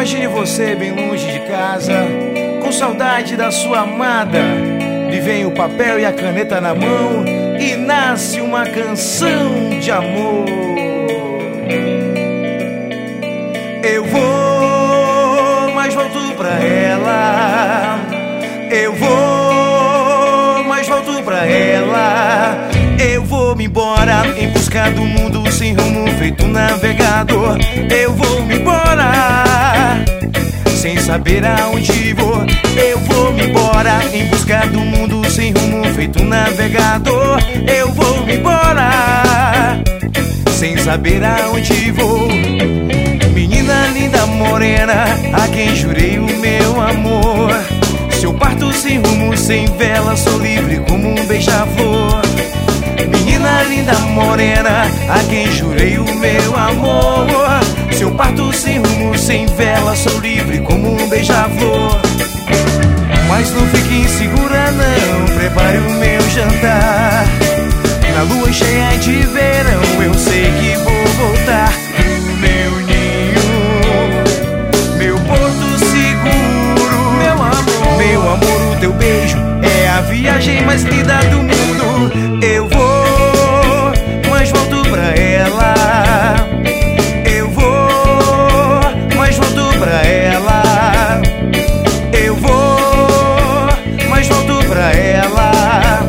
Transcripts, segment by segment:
Imagine você bem longe de casa, com saudade da sua amada. Lhe vem o papel e a caneta na mão e nasce uma canção de amor. Eu vou, mas volto pra ela. Eu vou, mas volto pra ela. Eu vou me embora em busca do mundo sem rumo, feito navegador. Eu vou me embora sem saber aonde vou. Eu vou me embora em busca do mundo sem rumo, feito navegador. Eu vou me embora sem saber aonde vou. Menina linda morena, a quem jurei o meu amor. Se eu parto sem rumo, sem vela, sou livre como um beija-flor. Menina linda morena, a quem jurei o meu amor. Se eu parto sem rumo, sem vela, sou livre como um beija-flor. Mas não fique insegura não, prepare o meu jantar. Na lua cheia de verão, eu sei que vou voltar pro meu ninho, meu porto seguro. Meu amor, meu amor, o teu beijo é a viagem mais linda do mundo. Eu vou, mas volto pra ela. Eu vou, mas volto pra ela. Eu vou, mas volto pra ela.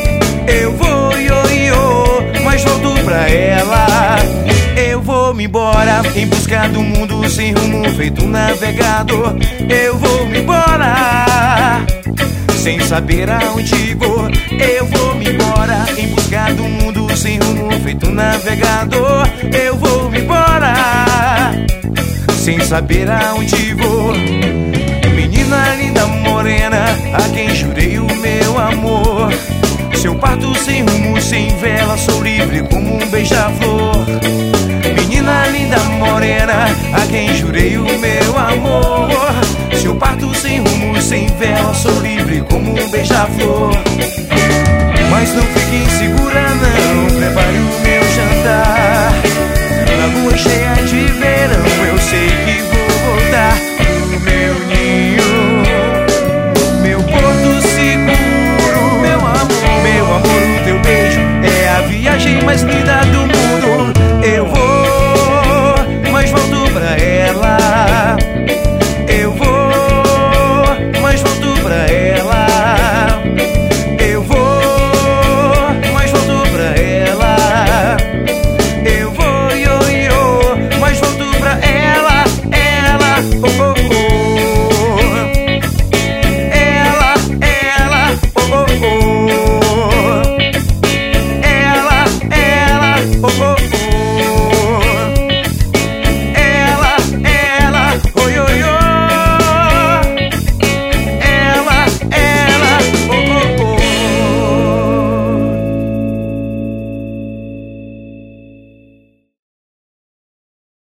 Eu vou, ioiô, mas volto pra ela. Eu vou me embora em busca do mundo sem rumo, feito um navegador. Eu vou me embora sem saber aonde vou. Eu vou me embora em busca do mundo sem rumo, feito um navegador. Eu vou me embora sem saber aonde vou. Menina linda morena, a quem jurei o meu amor. Se eu parto sem rumo, sem vela, sou livre como um beija-flor. Menina linda morena, a quem jurei o meu amor. Se eu parto sem rumo, sem vela, sou livre como um beija-flor. Mas não fique insegura não, prepare o meu jantar. Na lua cheia de verão, eu sei